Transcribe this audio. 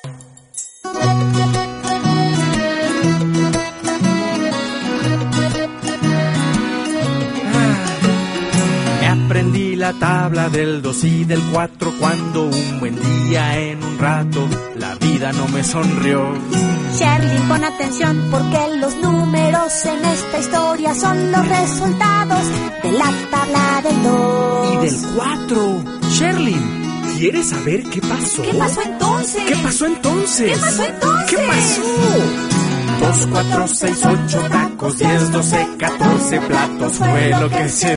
Aprendí la tabla del 2 y del 4 cuando un buen día en un rato la vida no me sonrió. Sherlyn, pon atención porque los números en esta historia son los resultados de la tabla del 2 y del 4. Sherlyn, ¿quieres saber qué pasó? ¿Qué pasó entonces? ¿Qué pasó entonces? ¿Qué pasó entonces? ¿Qué pasó? 2, 4, 6, 8 tacos, 10, 12, 14 platos fue lo que se